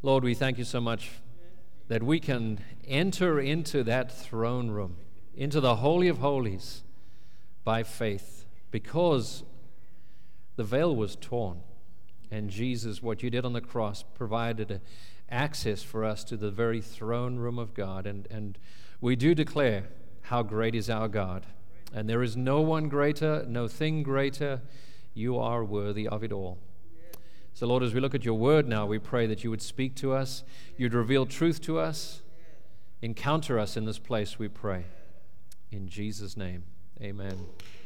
Lord, we thank you so much that we can enter into that throne room, into the Holy of Holies by faith, because the veil was torn. And Jesus, what you did on the cross, provided access for us to the very throne room of God. And we do declare how great is our God. And there is no one greater, no thing greater. You are worthy of it all. So, Lord, as we look at your word now, we pray that you would speak to us, you'd reveal truth to us, encounter us in this place, we pray. In Jesus' name, amen.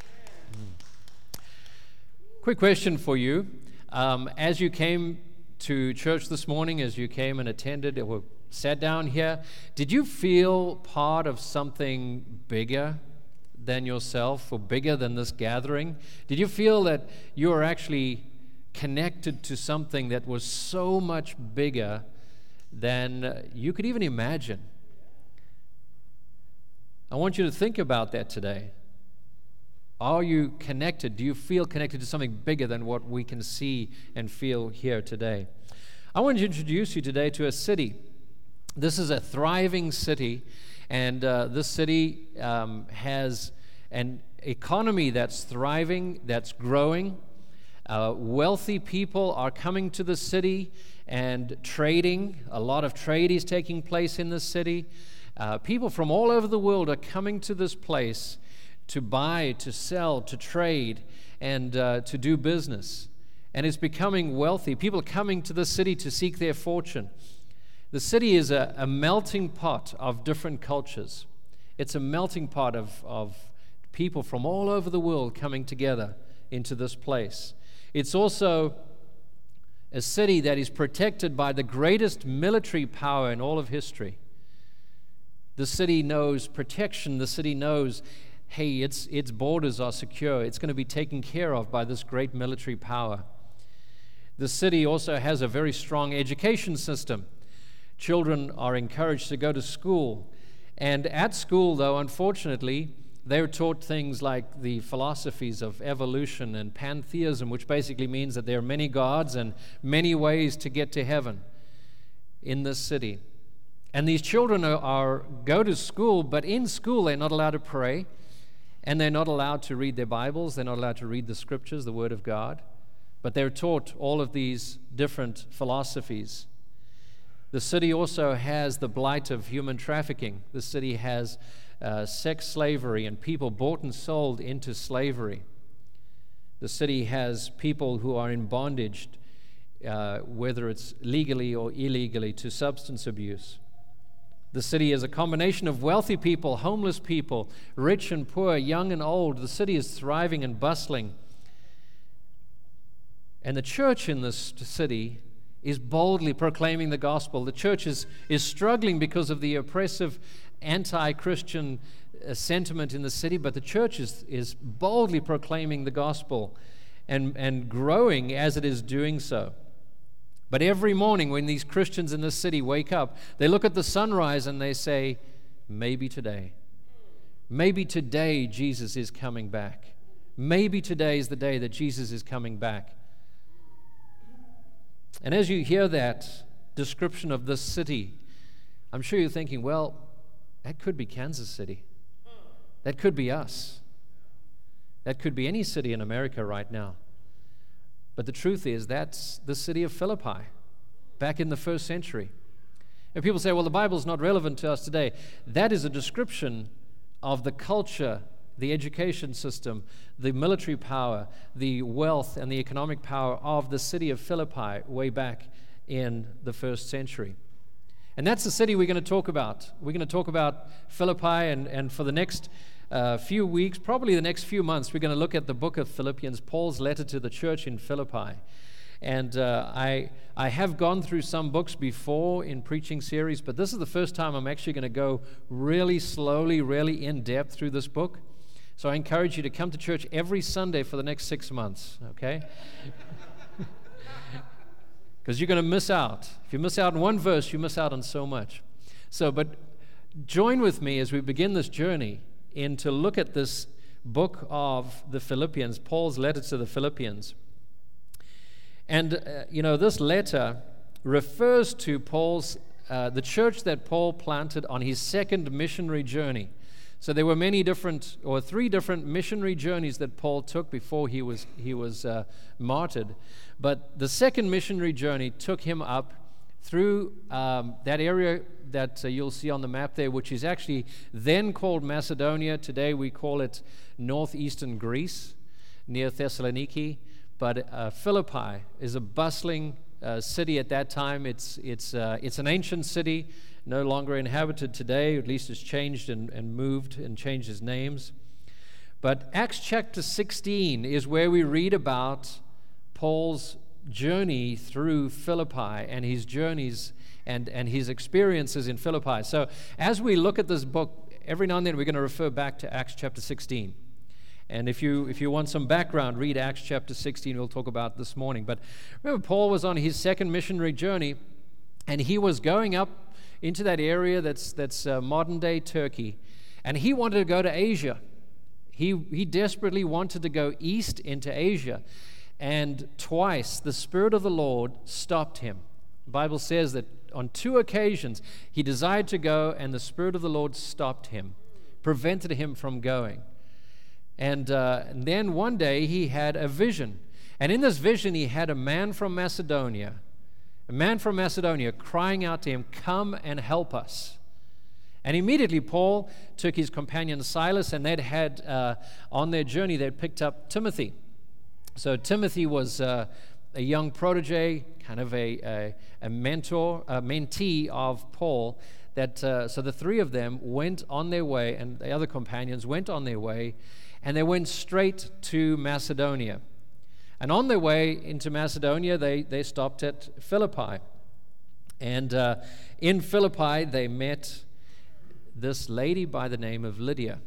Quick question for you. As you came to church this morning, as you came and attended or sat down here, did you feel part of something bigger than yourself or bigger than this gathering? Did you feel that you were actually connected to something that was so much bigger than you could even imagine? I want you to think about that today. Are you connected? Do you feel connected to something bigger than what we can see and feel here today? I want to introduce you today to a city. This is a thriving city, and this city has an economy that's thriving, that's growing. Wealthy people are coming to the city and trading. A lot of trade is taking place in this city. People from all over the world are coming to this place to buy, to sell, to trade, and to do business. And it's becoming wealthy. People are coming to the city to seek their fortune. The city is a melting pot of different cultures. It's a melting pot of people from all over the world coming together into this place. It's also a city that is protected by the greatest military power in all of history. The city knows protection. The city knows, hey, its borders are secure. It's going to be taken care of by this great military power. The city also has a very strong education system. Children are encouraged to go to school. And at school, though, unfortunately, they're taught things like the philosophies of evolution and pantheism, which basically means that there are many gods and many ways to get to heaven in this city. And these children go to school, but in school they're not allowed to pray, and they're not allowed to read their Bibles. They're not allowed to read the Scriptures, the Word of God. But they're taught all of these different philosophies. The city also has the blight of human trafficking. The city has sex slavery and people bought and sold into slavery. The city has people who are in bondage, whether it's legally or illegally, to substance abuse. The city is a combination of wealthy people, homeless people, rich and poor, young and old. The city is thriving and bustling. And the church in this city is boldly proclaiming the gospel. The church is struggling because of the oppressive anti-Christian sentiment in the city, but the church is boldly proclaiming the gospel and growing as it is doing so. But every morning when these Christians in this city wake up, they look at the sunrise and they say, maybe today Jesus is coming back. Maybe today is the day that Jesus is coming back. And as you hear that description of this city, I'm sure you're thinking, well, that could be Kansas City. That could be us. That could be any city in America right now. But the truth is, that's the city of Philippi back in the first century. And people say, well, the Bible's not relevant to us today. That is a description of the culture, the education system, the military power, the wealth, and the economic power of the city of Philippi way back in the first century. And that's the city we're going to talk about. We're going to talk about Philippi, and for the next few weeks, probably the next few months, we're going to look at the book of Philippians, Paul's letter to the church in Philippi. And I have gone through some books before in preaching series, but this is the first time I'm actually going to go really slowly, really in-depth through this book. So I encourage you to come to church every Sunday for the next 6 months, okay? Because you're going to miss out. If you miss out on one verse, you miss out on so much. But join with me as we begin this journey to look at this book of the Philippians, Paul's letter to the Philippians. And, this letter refers to the church that Paul planted on his second missionary journey. So there were three different missionary journeys that Paul took before he was martyred. But the second missionary journey took him up through that area that you'll see on the map there, which is actually then called Macedonia. Today we call it northeastern Greece, near Thessaloniki. But Philippi is a bustling city at that time. It's an ancient city, no longer inhabited today. At least it's changed and moved and changed its names. But Acts chapter 16 is where we read about Paul's journey through Philippi and his journeys and his experiences in Philippi. So as we look at this book, every now and then we're going to refer back to Acts chapter 16. And if you want some background, read Acts chapter 16. We'll talk about this morning. But remember, Paul was on his second missionary journey, and he was going up into that area that's modern-day Turkey, and he wanted to go to Asia. He desperately wanted to go east into Asia, and twice the Spirit of the Lord stopped him. The Bible says that on 2 occasions he desired to go, and the Spirit of the Lord stopped him, prevented him from going. And then one day he had a vision. And in this vision he had a man from Macedonia crying out to him, "Come and help us." And immediately Paul took his companion Silas, and they'd had, on their journey, they'd picked up Timothy. So Timothy was a young protege, kind of a mentee of Paul. So the three of them went on their way, and the other companions went on their way, and they went straight to Macedonia. And on their way into Macedonia, they stopped at Philippi. And in Philippi, they met this lady by the name of Lydia.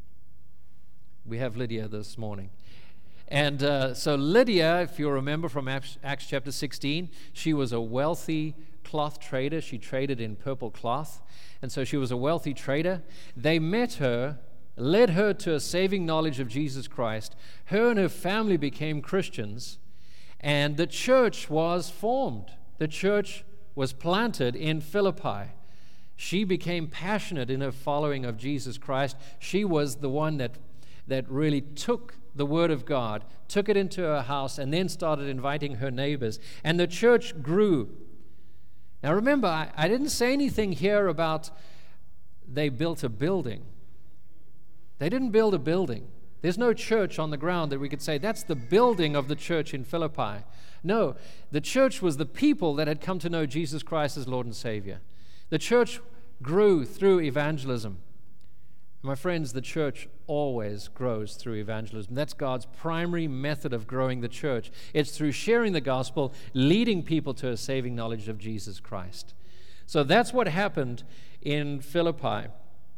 We have Lydia this morning. And so Lydia, if you remember from Acts chapter 16, she was a wealthy cloth trader. She traded in purple cloth. And so she was a wealthy trader. They met her, led her to a saving knowledge of Jesus Christ. Her and her family became Christians, and the church was formed. The church was planted in Philippi. She became passionate in her following of Jesus Christ. She was the one that really took the Word of God, took it into her house, and then started inviting her neighbors. And the church grew. Now remember, I didn't say anything here about they built a building. They didn't build a building. There's no church on the ground that we could say, that's the building of the church in Philippi. No, the church was the people that had come to know Jesus Christ as Lord and Savior. The church grew through evangelism. My friends, the church always grows through evangelism. That's God's primary method of growing the church. It's through sharing the gospel, leading people to a saving knowledge of Jesus Christ. So that's what happened in Philippi.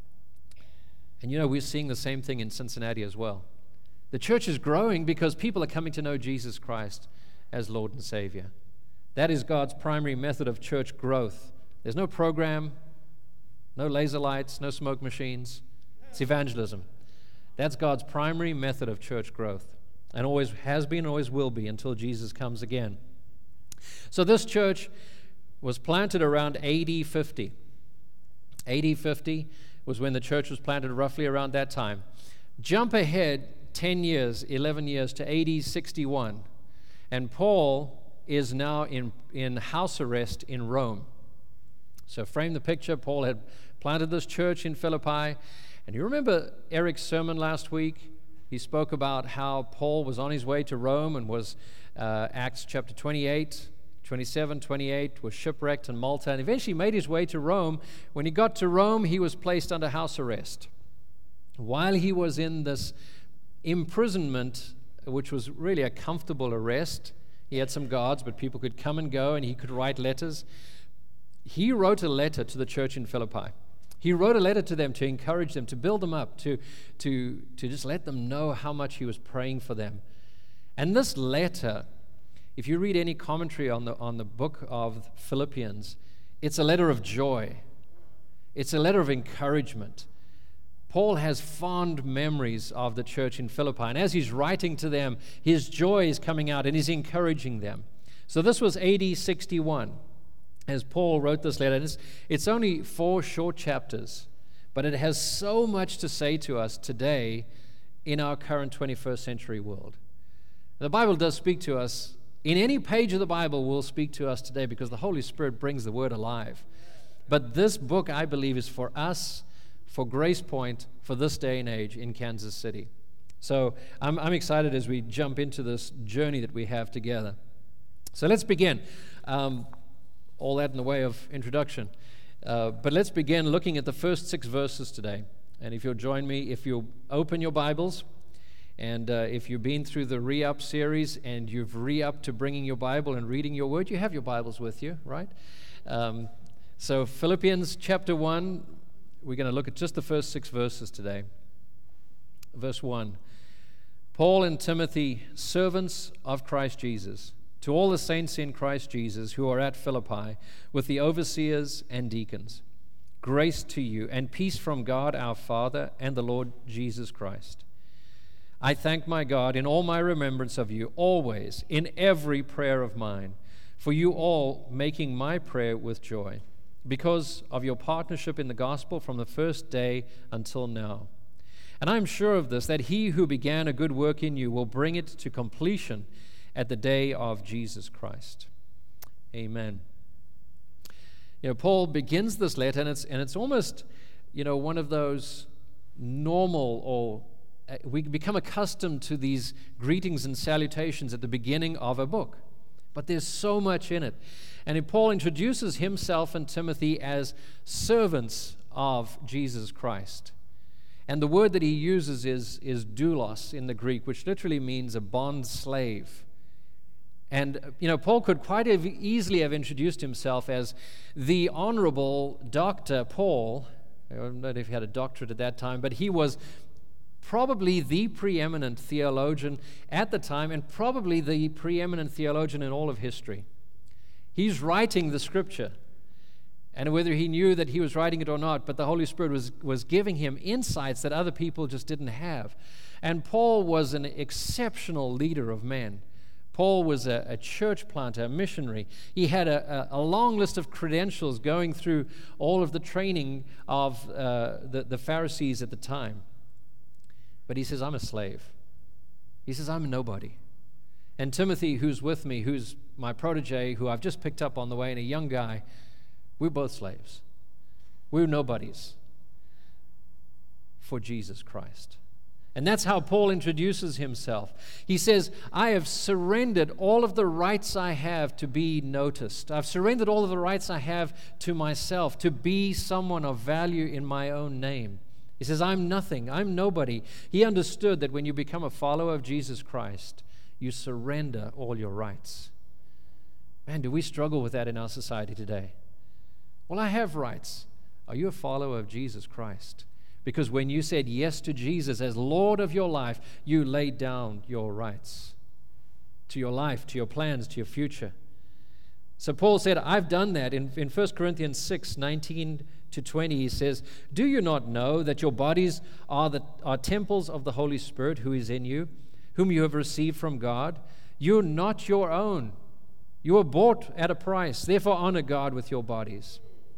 And we're seeing the same thing in Cincinnati as well. The church is growing because people are coming to know Jesus Christ as Lord and Savior. That is God's primary method of church growth. There's no program, no laser lights, no smoke machines. It's evangelism. That's God's primary method of church growth, and always has been, always will be, until Jesus comes again. So this church was planted around AD 50. AD 50 was when the church was planted, roughly around that time. Jump ahead 10 years, 11 years to AD 61, and Paul is now in house arrest in Rome. So frame the picture. Paul had planted this church in Philippi. And you remember Eric's sermon last week? He spoke about how Paul was on his way to Rome and was, Acts chapter 28, 27, 28, was shipwrecked in Malta and eventually made his way to Rome. When he got to Rome, he was placed under house arrest. While he was in this imprisonment, which was really a comfortable arrest, he had some guards, but people could come and go, and he could write letters. He wrote a letter to the church in Philippi. He wrote a letter to them to encourage them, to build them up, to just let them know how much he was praying for them. And this letter, if you read any commentary on the book of Philippians, it's a letter of joy. It's a letter of encouragement. Paul has fond memories of the church in Philippi, and as he's writing to them, his joy is coming out and he's encouraging them. So this was AD 61. as Paul wrote this letter. And it's only 4 short chapters, but it has so much to say to us today in our current 21st century world. The Bible does speak to us. In any page of the Bible will speak to us today because the Holy Spirit brings the Word alive. But this book, I believe, is for us, for Grace Point, for this day and age in Kansas City. So I'm excited as we jump into this journey that we have together. So let's begin. All that in the way of introduction. But let's begin looking at the first 6 verses today. And if you'll join me, if you'll open your Bibles, and if you've been through the Re-Up series and you've re-upped to bringing your Bible and reading your Word, you have your Bibles with you, right? So Philippians chapter 1, we're going to look at just the first 6 verses today. Verse 1, Paul and Timothy, servants of Christ Jesus, to all the saints in Christ Jesus who are at Philippi, with the overseers and deacons, grace to you and peace from God our Father and the Lord Jesus Christ. I thank my God in all my remembrance of you, always, in every prayer of mine, for you all making my prayer with joy, because of your partnership in the gospel from the first day until now. And I am sure of this, that he who began a good work in you will bring it to completion at the day of Jesus Christ. Amen. Paul begins this letter, and it's almost, one of those normal, or we become accustomed to these greetings and salutations at the beginning of a book. But there's so much in it. And Paul introduces himself and Timothy as servants of Jesus Christ. And the word that he uses is doulos in the Greek, which literally means a bond slave. And, Paul could quite easily have introduced himself as the Honorable Dr. Paul. I don't know if he had a doctorate at that time, but he was probably the preeminent theologian at the time, and probably the preeminent theologian in all of history. He's writing the Scripture, and whether he knew that he was writing it or not, but the Holy Spirit was giving him insights that other people just didn't have. And Paul was an exceptional leader of men. Paul was a church planter, a missionary. He had a long list of credentials going through all of the training of the Pharisees at the time. But he says, I'm a slave. He says, I'm a nobody. And Timothy, who's with me, who's my protege, who I've just picked up on the way, and a young guy, we're both slaves. We're nobodies for Jesus Christ. And that's how Paul introduces himself. He says, I have surrendered all of the rights I have to be noticed. I've surrendered all of the rights I have to myself, to be someone of value in my own name. He says, I'm nothing, I'm nobody. He understood that when you become a follower of Jesus Christ, you surrender all your rights. Man, do we struggle with that in our society today? Well, I have rights. Are you a follower of Jesus Christ? Because when you said yes to Jesus as Lord of your life, you laid down your rights to your life, to your plans, to your future. So Paul said, I've done that. In 1 Corinthians 6, 19 to 20, he says, do you not know that your bodies are temples of the Holy Spirit who is in you, whom you have received from God? You're not your own. You were bought at a price. Therefore, honor God with your bodies.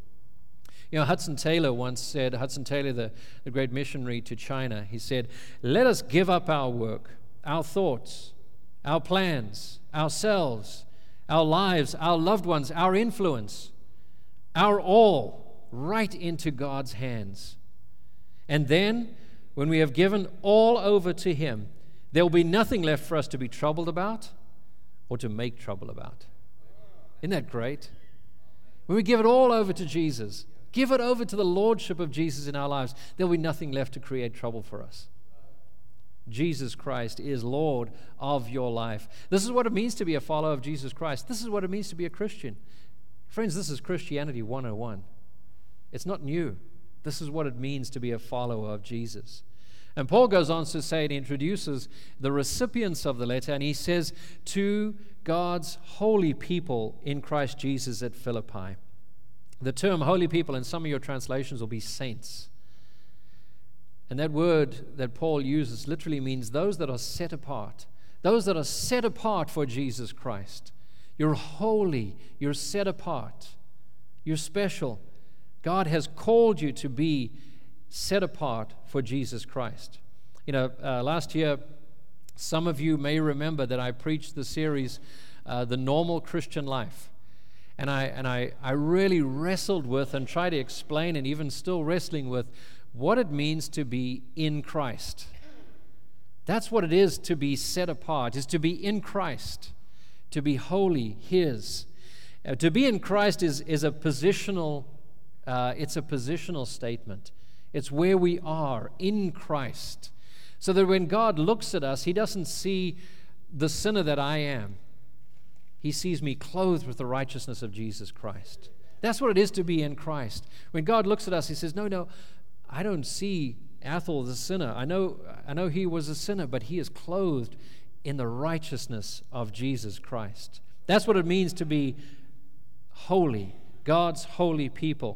Hudson Taylor once said, Hudson Taylor, the great missionary to China, he said, let us give up our work, our thoughts, our plans, ourselves, our lives, our loved ones, our influence, our all, right into God's hands. And then, when we have given all over to Him, there will be nothing left for us to be troubled about or to make trouble about. Isn't that great? When we give it all over to Jesus, give it over to the lordship of Jesus in our lives, there will be nothing left to create trouble for us. Jesus Christ is Lord of your life. This is what it means to be a follower of Jesus Christ. This is what it means to be a Christian. Friends, this is Christianity 101. It's not new. This is what it means to be a follower of Jesus. And Paul goes on to say, and he introduces the recipients of the letter, and he says, to God's holy people in Christ Jesus at Philippi. The term holy people in some of your translations will be saints. And that word that Paul uses literally means those that are set apart. Those that are set apart for Jesus Christ. You're holy. You're set apart. You're special. God has called you to be set apart for Jesus Christ. Last year, some of you may remember that I preached the series, The Normal Christian Life. And I really wrestled with and tried to explain, and even still wrestling with, what it means to be in Christ. That's what it is to be set apart, is to be in Christ, to be holy, His. To be in Christ is a positional, it's a positional statement. It's where we are in Christ. So that when God looks at us, He doesn't see the sinner that I am. He sees me clothed with the righteousness of Jesus Christ. That's what it is to be in Christ. When God looks at us, He says, no, I don't see Athol as a sinner. I know he was a sinner, but he is clothed in the righteousness of Jesus Christ. That's what it means to be holy, God's holy people.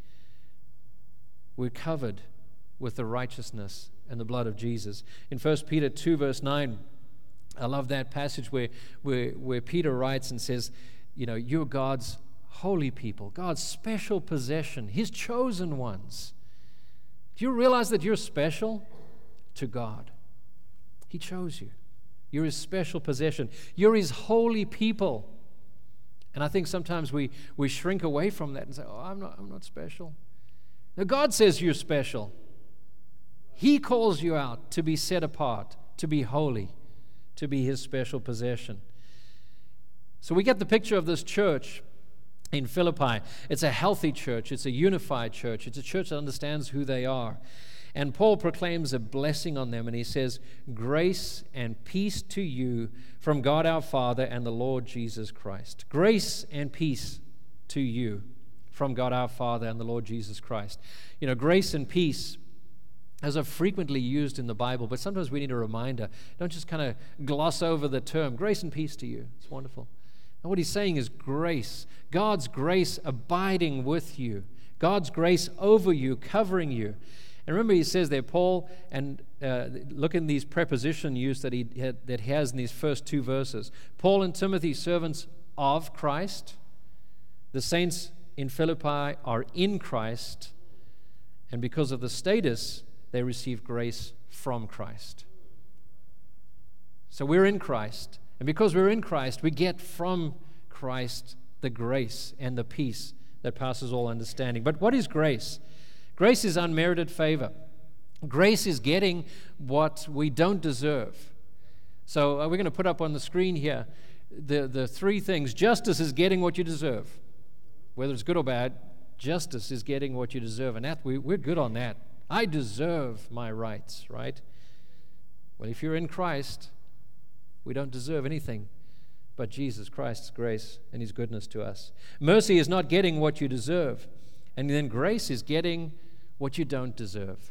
We're covered with the righteousness and the blood of Jesus. In 1 Peter 2, verse 9, I love that passage where Peter writes and says, you're God's holy people, God's special possession, His chosen ones. Do you realize that you're special to God? He chose you. You're His special possession. You're His holy people. And I think sometimes we shrink away from that and say, I'm not special. Now, God says you're special. He calls you out to be set apart, to be holy, to be His special possession. So we get the picture of this church in Philippi. It's a healthy church. It's a unified church. It's a church that understands who they are. And Paul proclaims a blessing on them, and he says, grace and peace to you from God our Father and the Lord Jesus Christ. Grace and peace to you from God our Father and the Lord Jesus Christ. Grace and peace, as are frequently used in the Bible, but sometimes we need a reminder. Don't just kind of gloss over the term. Grace and peace to you. It's wonderful. And what he's saying is grace. God's grace abiding with you. God's grace over you, covering you. And remember, he says there, Paul, and look in these preposition use that he has in these first two verses. Paul and Timothy, servants of Christ. The saints in Philippi are in Christ. And because of the status, they receive grace from Christ. So we're in Christ. And because we're in Christ, we get from Christ the grace and the peace that passes all understanding. But what is grace? Grace is unmerited favor. Grace is getting what we don't deserve. So we're going to put up on the screen here the three things. Justice is getting what you deserve. Whether it's good or bad, justice is getting what you deserve. And that we're good on that. I deserve my rights, right? Well, if you're in Christ, we don't deserve anything but Jesus Christ's grace and His goodness to us. Mercy is not getting what you deserve. And then grace is getting what you don't deserve.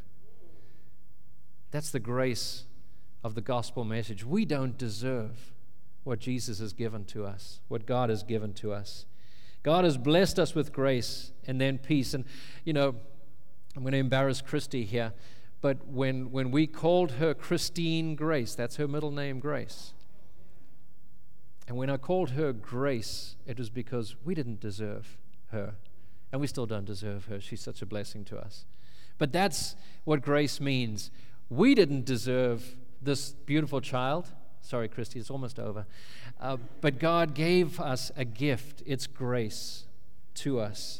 That's the grace of the gospel message. We don't deserve what Jesus has given to us, what God has given to us. God has blessed us with grace and then peace. And, I'm going to embarrass Christy here, but when we called her Christine Grace, that's her middle name, Grace. And when I called her Grace, it was because we didn't deserve her. And we still don't deserve her. She's such a blessing to us. But that's what grace means. We didn't deserve this beautiful child. Sorry, Christy, it's almost over. But God gave us a gift. It's grace to us.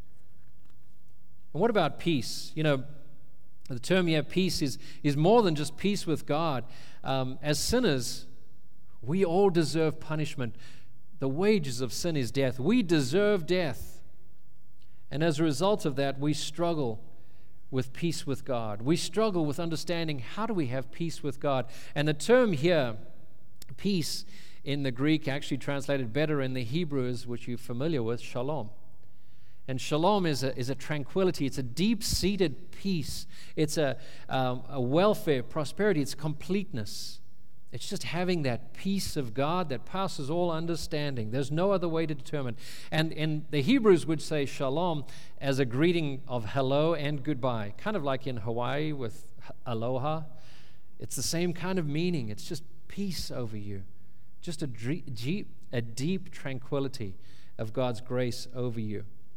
And what about peace? The term here, peace, is more than just peace with God. As sinners, we all deserve punishment. The wages of sin is death. We deserve death. And as a result of that, we struggle with peace with God. We struggle with understanding, how do we have peace with God? And the term here, peace, in the Greek, actually translated better in the Hebrews, which you're familiar with, shalom. And shalom is a tranquility. It's a deep-seated peace. It's a welfare, prosperity. It's completeness. It's just having that peace of God that passes all understanding. There's no other way to determine. And the Hebrews would say shalom as a greeting of hello and goodbye, kind of like in Hawaii with aloha. It's the same kind of meaning. It's just peace over you, just a deep tranquility of God's grace over you.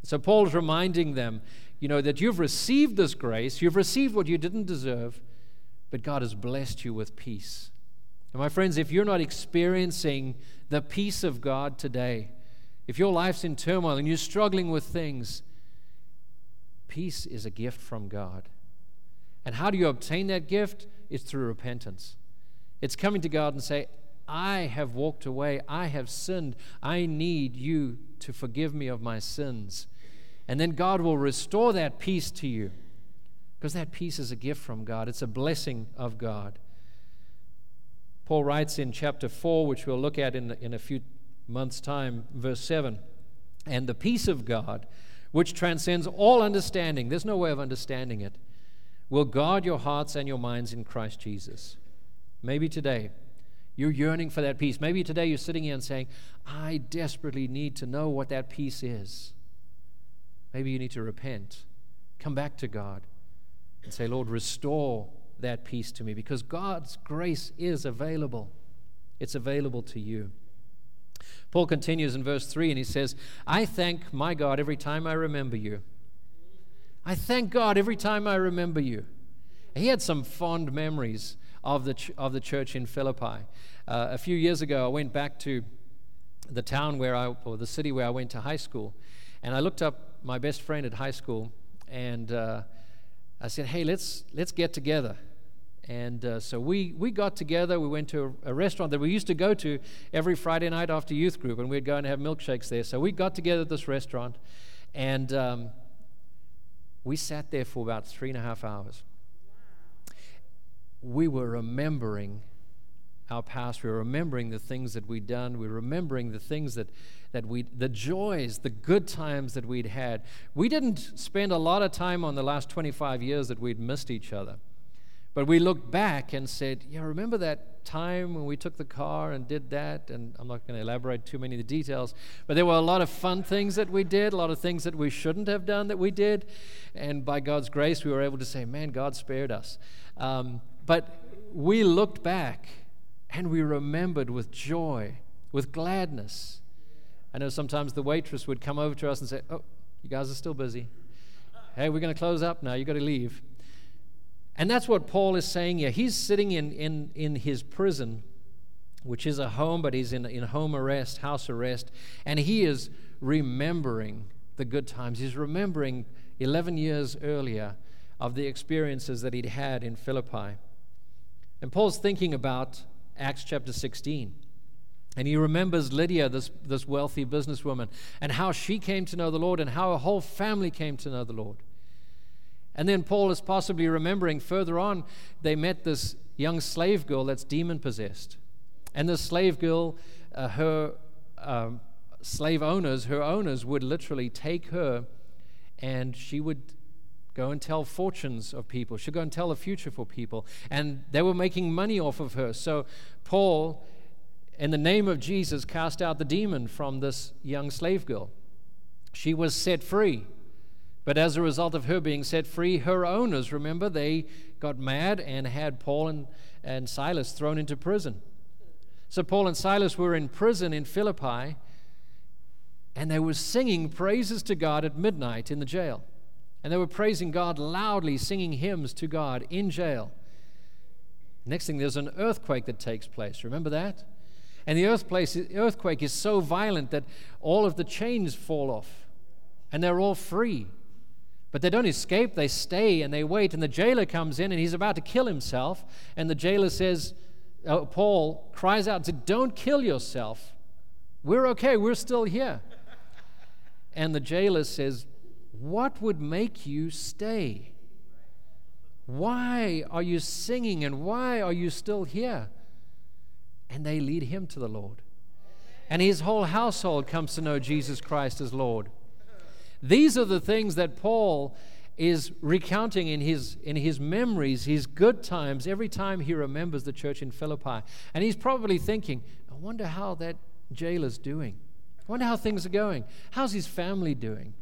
So Paul's reminding them, that you've received this grace, you've received what you didn't deserve, but God has blessed you with peace. And my friends, if you're not experiencing the peace of God today, if your life's in turmoil and you're struggling with things, peace is a gift from God. And how do you obtain that gift? It's through repentance. It's coming to God and say, I have walked away, I have sinned, I need you to forgive me of my sins. And then God will restore that peace to you, because that peace is a gift from God. It's a blessing of God. Paul writes in chapter 4, which we'll look at in a few months' time, verse 7, and the peace of God, which transcends all understanding, there's no way of understanding it, will guard your hearts and your minds in Christ Jesus. Maybe today you're yearning for that peace. Maybe today you're sitting here and saying, I desperately need to know what that peace is. Maybe you need to repent, come back to God, and say, Lord, restore that peace to me, because God's grace is available. It's available to you. Paul continues in verse 3, and he says, I thank my God every time I remember you. I thank God every time I remember you. He had some fond memories of the church in Philippi. A few years ago, I went back to the town or the city where I went to high school, and I looked up my best friend at high school, and I said, hey, let's get together. And so we got together. We went to a restaurant that we used to go to every Friday night after youth group, and we'd go and have milkshakes there. So we got together at this restaurant, and we sat there for about 3.5 hours. We were remembering our past. We were remembering the things that we'd done. We were remembering the things the joys, the good times that we'd had. We didn't spend a lot of time on the last 25 years that we'd missed each other. But we looked back and said, yeah, remember that time when we took the car and did that? And I'm not going to elaborate too many of the details, but there were a lot of fun things that we did, a lot of things that we shouldn't have done that we did. And by God's grace, we were able to say, man, God spared us. But we looked back and we remembered with joy, with gladness. I know sometimes the waitress would come over to us and say, oh, you guys are still busy. Hey, we're going to close up now. You've got to leave. And that's what Paul is saying here. He's sitting in his prison, which is a home, but he's in home arrest, house arrest, and he is remembering the good times. He's remembering 11 years earlier of the experiences that he'd had in Philippi. And Paul's thinking about Acts chapter 16. And he remembers Lydia, this wealthy businesswoman, and how she came to know the Lord and how her whole family came to know the Lord. And then Paul is possibly remembering further on, they met this young slave girl that's demon-possessed. And this slave girl, her owners would literally take her, and she would go and tell fortunes of people. She'd go and tell the future for people. And they were making money off of her. So Paul, in the name of Jesus, cast out the demon from this young slave girl. She was set free. But as a result of her being set free, her owners, remember, they got mad and had Paul and Silas thrown into prison. So Paul and Silas were in prison in Philippi, and they were singing praises to God at midnight in the jail. And they were praising God loudly, singing hymns to God in jail. Next thing, there's an earthquake that takes place. Remember that? And the earthquake is so violent that all of the chains fall off, and they're all free. But they don't escape, they stay and they wait. And the jailer comes in and he's about to kill himself. And the jailer says, Paul cries out and says, don't kill yourself. We're okay, we're still here. And the jailer says, what would make you stay? Why are you singing and why are you still here? And they lead him to the Lord. And his whole household comes to know Jesus Christ as Lord. These are the things that Paul is recounting in his memories, his good times, every time he remembers the church in Philippi. And he's probably thinking, I wonder how that jailer's doing. I wonder how things are going. How's his family doing?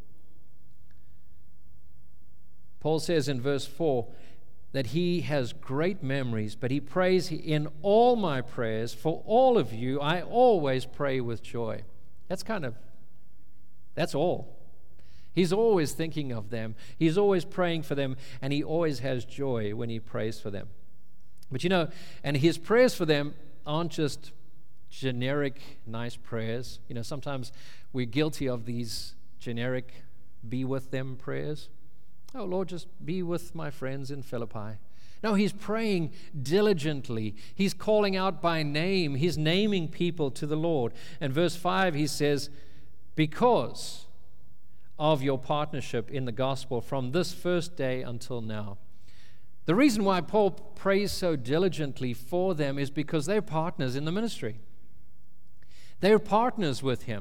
Paul says in verse 4 that he has great memories, but he prays, in all my prayers, for all of you, I always pray with joy. That's all. He's always thinking of them. He's always praying for them, and he always has joy when he prays for them. But and his prayers for them aren't just generic, nice prayers. Sometimes we're guilty of these generic be with them prayers. Oh, Lord, just be with my friends in Philippi. No, he's praying diligently. He's calling out by name. He's naming people to the Lord. And verse 5, he says, because of your partnership in the gospel from this first day until now. The reason why Paul prays so diligently for them is because they're partners in the ministry. They're partners with him.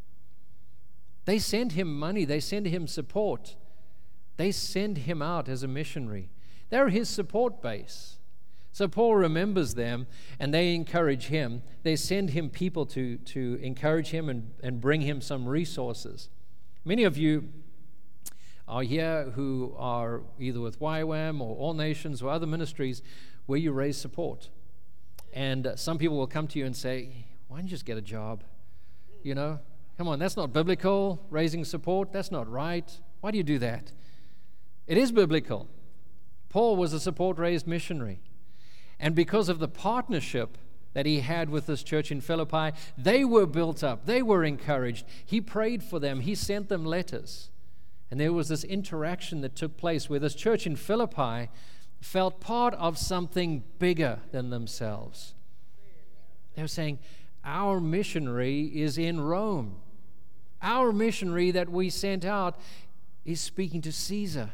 They send him money. They send him support. They send him out as a missionary. They're his support base. So Paul remembers them, and they encourage him. They send him people to encourage him and bring him some resources. Many of you are here who are either with YWAM or All Nations or other ministries where you raise support. And some people will come to you and say, why don't you just get a job? Come on, that's not biblical, raising support. That's not right. Why do you do that? It is biblical. Paul was a support-raised missionary. And because of the partnership that he had with this church in Philippi, they were built up. They were encouraged. He prayed for them. He sent them letters. And there was this interaction that took place where this church in Philippi felt part of something bigger than themselves. They were saying, our missionary is in Rome. Our missionary that we sent out is speaking to Caesar.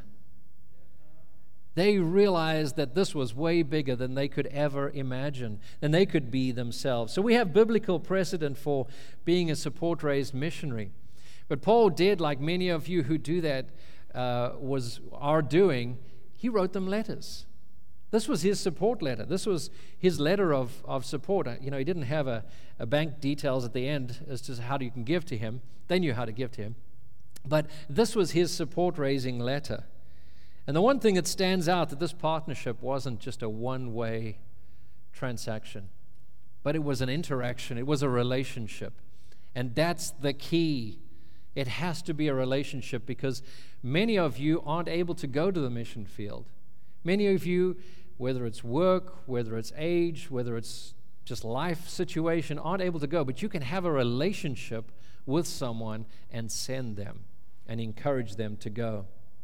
They realized that this was way bigger than they could ever imagine, than they could be themselves. So we have biblical precedent for being a support-raised missionary. But Paul did, like many of you who do that are doing, he wrote them letters. This was his support letter. This was his letter of support. He didn't have a bank details at the end as to how you can give to him. They knew how to give to him. But this was his support-raising letter. And the one thing that stands out that this partnership wasn't just a one-way transaction, but it was an interaction. It was a relationship. And that's the key. It has to be a relationship because many of you aren't able to go to the mission field. Many of you, whether it's work, whether it's age, whether it's just life situation, aren't able to go. But you can have a relationship with someone and send them and encourage them to go.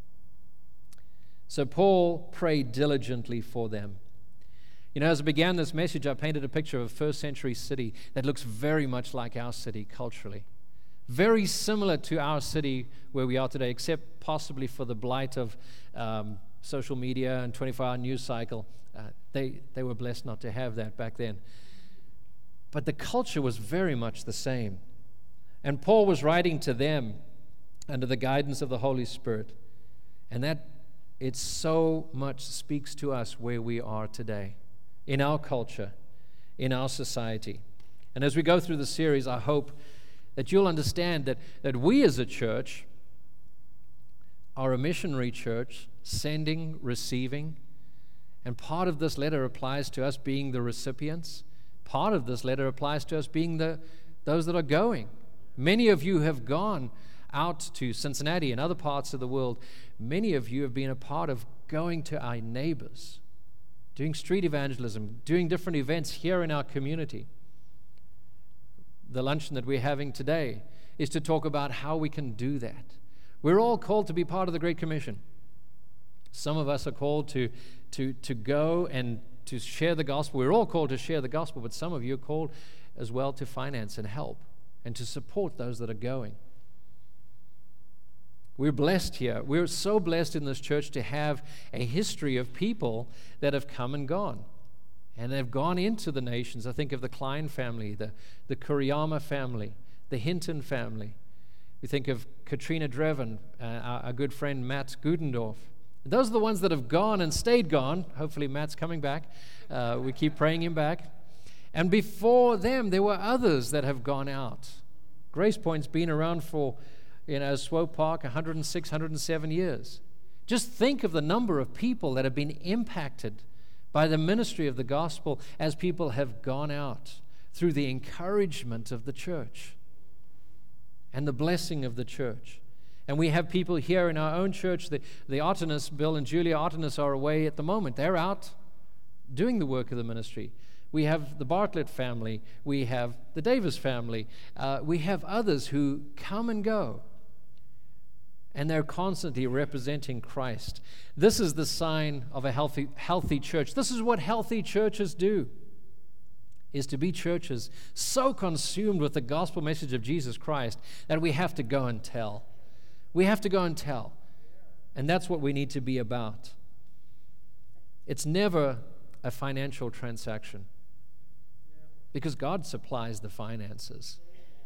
So Paul prayed diligently for them. As I began this message, I painted a picture of a first century city that looks very much like our city culturally. Very similar to our city where we are today, except possibly for the blight of social media and 24-hour news cycle. They were blessed not to have that back then. But the culture was very much the same. And Paul was writing to them under the guidance of the Holy Spirit. And that it so much speaks to us where we are today, in our culture, in our society. And as we go through the series, I hope that you'll understand that we as a church are a missionary church, sending, receiving, and part of this letter applies to us being the recipients. Part of this letter applies to us being those that are going. Many of you have gone out to Cincinnati and other parts of the world. Many of you have been a part of going to our neighbors, doing street evangelism, doing different events here in our community. The luncheon that we're having today is to talk about how we can do that. We're all called to be part of the Great Commission. Some of us are called to go and to share the gospel. We're all called to share the gospel, but some of you are called as well to finance and help and to support those that are going. We're blessed here. We're so blessed in this church to have a history of people that have come and gone. And they've gone into the nations. I think of the Klein family, the Kuriyama family, the Hinton family. We think of Katrina Dreven, our good friend Matt Gudendorf. Those are the ones that have gone and stayed gone. Hopefully Matt's coming back. We keep praying him back. And before them, there were others that have gone out. Grace Point's been around for, Swope Park, 106, 107 years. Just think of the number of people that have been impacted by the ministry of the gospel as people have gone out through the encouragement of the church and the blessing of the church. And we have people here in our own church. The Artenis, Bill and Julia Artenis, are away at the moment. They're out doing the work of the ministry. We have the Bartlett family. We have the Davis family. We have others who come and go. And they're constantly representing Christ. This is the sign of a healthy church. This is what healthy churches do, is to be churches so consumed with the gospel message of Jesus Christ that we have to go and tell. We have to go and tell. And that's what we need to be about. It's never a financial transaction, because God supplies the finances.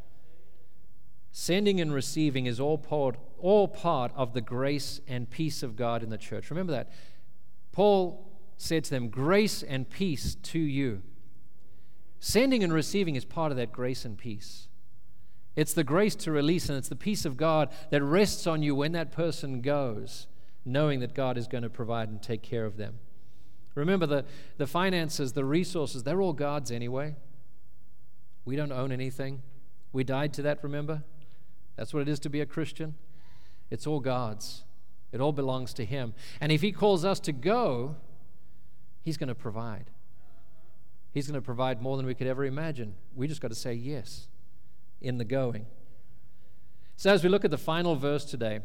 Sending and receiving is all part of the grace and peace of God in the church. Remember that. Paul said to them, grace and peace to you. Sending and receiving is part of that grace and peace. It's the grace to release, and it's the peace of God that rests on you when that person goes, knowing that God is going to provide and take care of them. Remember, the finances, the resources, they're all God's anyway. We don't own anything. We died to that, remember? That's what it is to be a Christian. It's all God's. It all belongs to Him. And if He calls us to go, He's going to provide. He's going to provide more than we could ever imagine. We just got to say yes in the going. So as we look at the final verse today,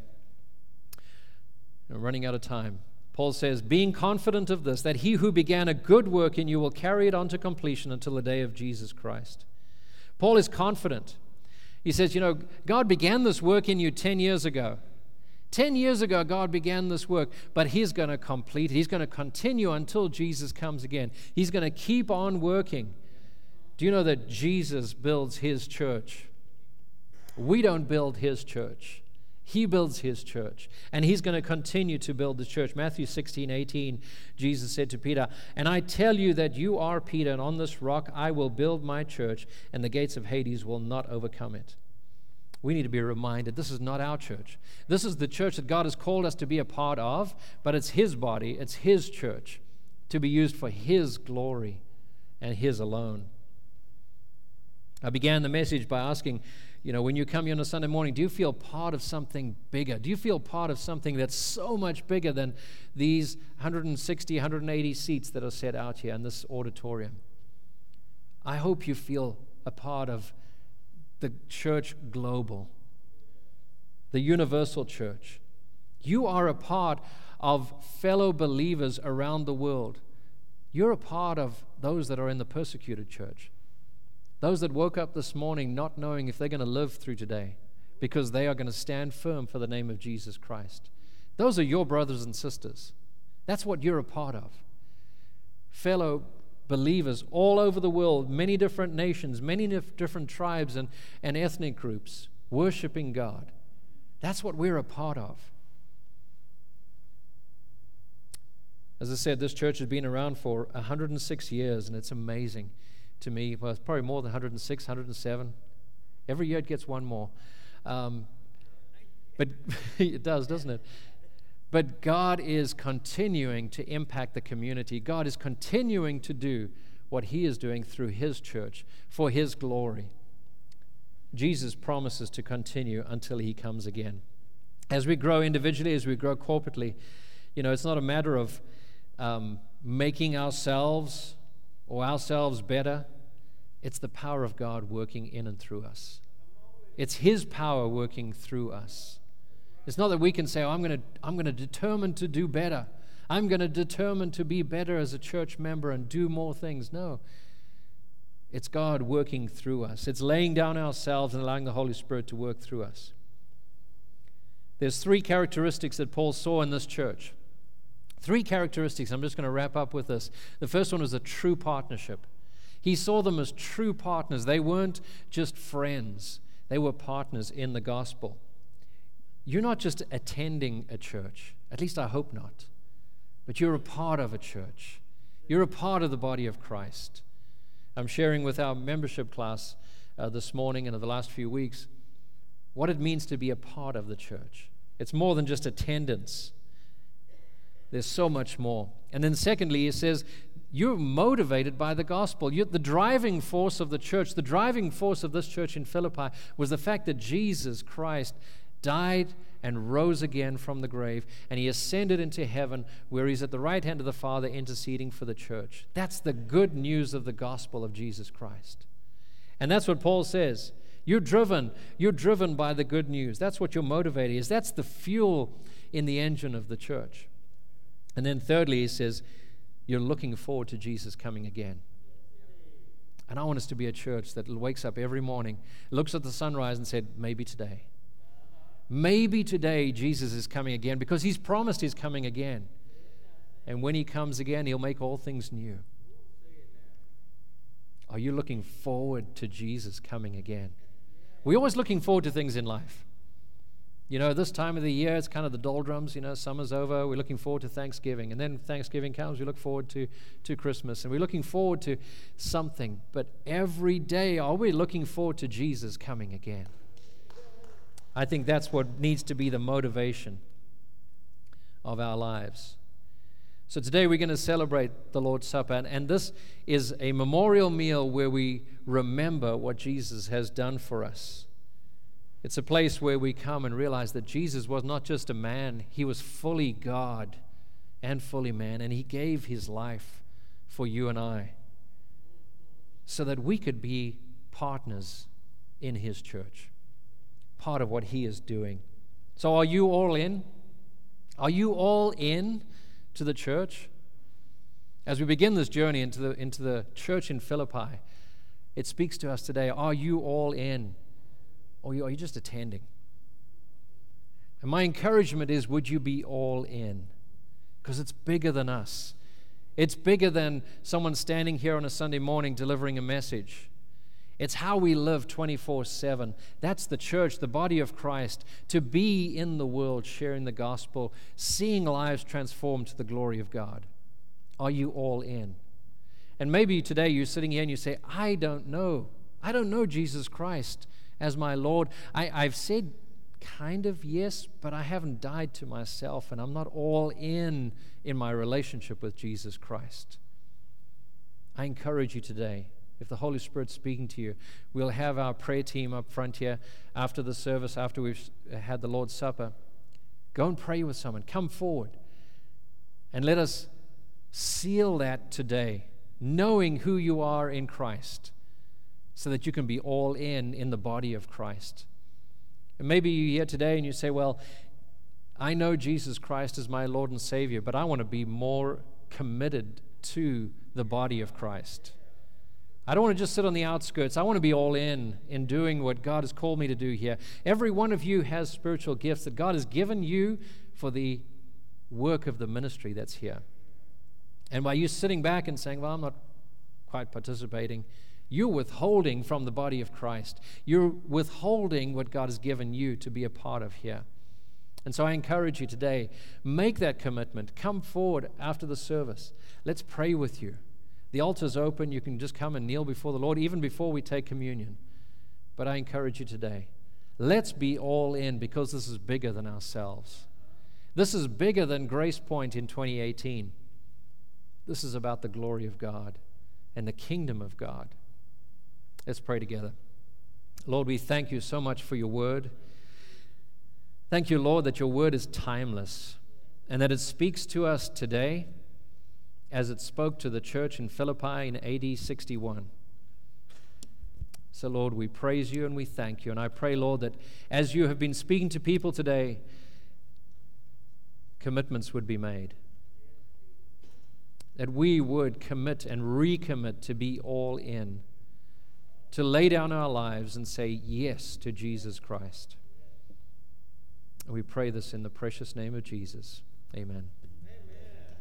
we're running out of time. Paul says, being confident of this, that He who began a good work in you will carry it on to completion until the day of Jesus Christ. Paul is confident. He says, God began this work in you 10 years ago. 10 years ago, God began this work, but He's going to complete it. He's going to continue until Jesus comes again. He's going to keep on working. Do you know that Jesus builds His church? We don't build His church. He builds His church, and He's going to continue to build the church. Matthew 16:18, Jesus said to Peter, and I tell you that you are Peter, and on this rock I will build my church, and the gates of Hades will not overcome it. We need to be reminded this is not our church. This is the church that God has called us to be a part of, but it's His body, it's His church, to be used for His glory and His alone. I began the message by asking, when you come here on a Sunday morning, do you feel part of something bigger? Do you feel part of something that's so much bigger than these 160, 180 seats that are set out here in this auditorium? I hope you feel a part of the church global, the universal church. You are a part of fellow believers around the world. You're a part of those that are in the persecuted church. Those that woke up this morning not knowing if they're going to live through today because they are going to stand firm for the name of Jesus Christ. Those are your brothers and sisters. That's what you're a part of. Fellow believers all over the world, many different nations, many different tribes and ethnic groups worshiping God. That's what we're a part of. As I said, this church has been around for 106 years, and it's amazing to me. Well, it's probably more than 106, 107. Every year it gets one more. But it does, doesn't it? But God is continuing to impact the community. God is continuing to do what He is doing through His church for His glory. Jesus promises to continue until He comes again. As we grow individually, as we grow corporately, it's not a matter of making ourselves better. It's the power of God working in and through us. It's His power working through us. It's not that we can say, I'm going to determine to do better. I'm going to determine to be better as a church member and do more things. No. It's God working through us. It's laying down ourselves and allowing the Holy Spirit to work through us. There's 3 characteristics that Paul saw in this church. 3 characteristics. I'm just going to wrap up with this. The first one was a true partnership. He saw them as true partners. They weren't just friends. They were partners in the gospel. You're not just attending a church, at least I hope not, but you're a part of a church. You're a part of the body of Christ. I'm sharing with our membership class this morning and in the last few weeks what it means to be a part of the church. It's more than just attendance. There's so much more. And then secondly, he says, you're motivated by the gospel. The driving force of the church, the driving force of this church in Philippi was the fact that Jesus Christ died and rose again from the grave, and he ascended into heaven where he's at the right hand of the Father interceding for the church. That's the good news of the gospel of Jesus Christ. And that's what Paul says. You're driven by the good news. That's what your motivator is. That's the fuel in the engine of the church. And then thirdly, he says, you're looking forward to Jesus coming again. And I want us to be a church that wakes up every morning, looks at the sunrise and said, maybe today. Maybe today Jesus is coming again, because he's promised he's coming again. And when he comes again, he'll make all things new. Are you looking forward to Jesus coming again? We're always looking forward to things in life. You know, this time of the year, it's kind of the doldrums. You know, summer's over. We're looking forward to Thanksgiving. And then Thanksgiving comes, we look forward to Christmas. And we're looking forward to something. But every day, are we looking forward to Jesus coming again? I think that's what needs to be the motivation of our lives. So today we're going to celebrate the Lord's Supper, and this is a memorial meal where we remember what Jesus has done for us. It's a place where we come and realize that Jesus was not just a man, he was fully God and fully man, and he gave his life for you and I so that we could be partners in his church, part of what he is doing. So are you all in? Are you all in to the church? As we begin this journey into the church in Philippi, it speaks to us today. Are you all in? Or are you just attending? And my encouragement is, would you be all in? Because it's bigger than us. It's bigger than someone standing here on a Sunday morning delivering a message. It's how we live 24/7. That's the church, the body of Christ, to be in the world, sharing the gospel, seeing lives transformed to the glory of God. Are you all in? And maybe today you're sitting here and you say, I don't know Jesus Christ as my Lord. I've said kind of yes, but I haven't died to myself, and I'm not all in my relationship with Jesus Christ. I encourage you today, if the Holy Spirit's speaking to you, we'll have our prayer team up front here after the service, after we've had the Lord's Supper. Go and pray with someone. Come forward. And let us seal that today, knowing who you are in Christ, so that you can be all in the body of Christ. And maybe you're here today and you say, well, I know Jesus Christ is my Lord and Savior, but I want to be more committed to the body of Christ. I don't want to just sit on the outskirts. I want to be all in doing what God has called me to do here. Every one of you has spiritual gifts that God has given you for the work of the ministry that's here. And by you sitting back and saying, well, I'm not quite participating, you're withholding from the body of Christ. You're withholding what God has given you to be a part of here. And so I encourage you today, make that commitment. Come forward after the service. Let's pray with you. The altar's open. You can just come and kneel before the Lord, even before we take communion. But I encourage you today, let's be all in, because this is bigger than ourselves. This is bigger than Grace Point in 2018. This is about the glory of God and the kingdom of God. Let's pray together. Lord, we thank you so much for your word. Thank you, Lord, that your word is timeless and that it speaks to us today as it spoke to the church in Philippi in AD 61. So, Lord, we praise you and we thank you. And I pray, Lord, that as you have been speaking to people today, commitments would be made. That we would commit and recommit to be all in, to lay down our lives and say yes to Jesus Christ. And we pray this in the precious name of Jesus. Amen.